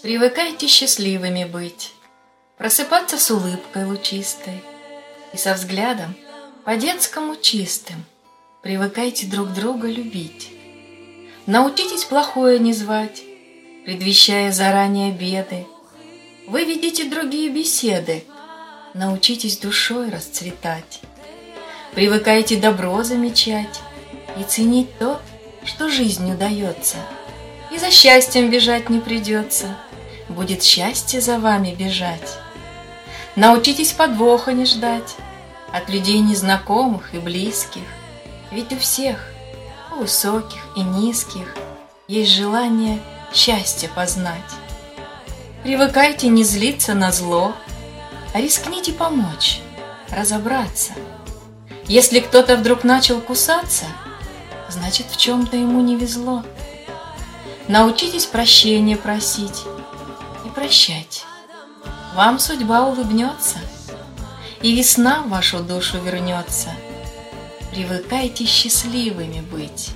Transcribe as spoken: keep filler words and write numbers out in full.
Привыкайте счастливыми быть, просыпаться с улыбкой лучистой и со взглядом по-детскому чистым. Привыкайте друг друга любить. Научитесь плохое не звать, предвещая заранее беды. Вы ведите другие беседы, научитесь душой расцветать. Привыкайте добро замечать и ценить то, что жизнью дается. И за счастьем бежать не придется, будет счастье за вами бежать. Научитесь подвоха не ждать от людей незнакомых и близких, ведь у всех, у высоких и низких, есть желание счастья познать. Привыкайте не злиться на зло, а рискните помочь, разобраться. Если кто-то вдруг начал кусаться, значит, в чем-то ему не везло. Научитесь прощения просить и прощать. Вам судьба улыбнется, и весна в вашу душу вернется. Привыкайте счастливыми быть.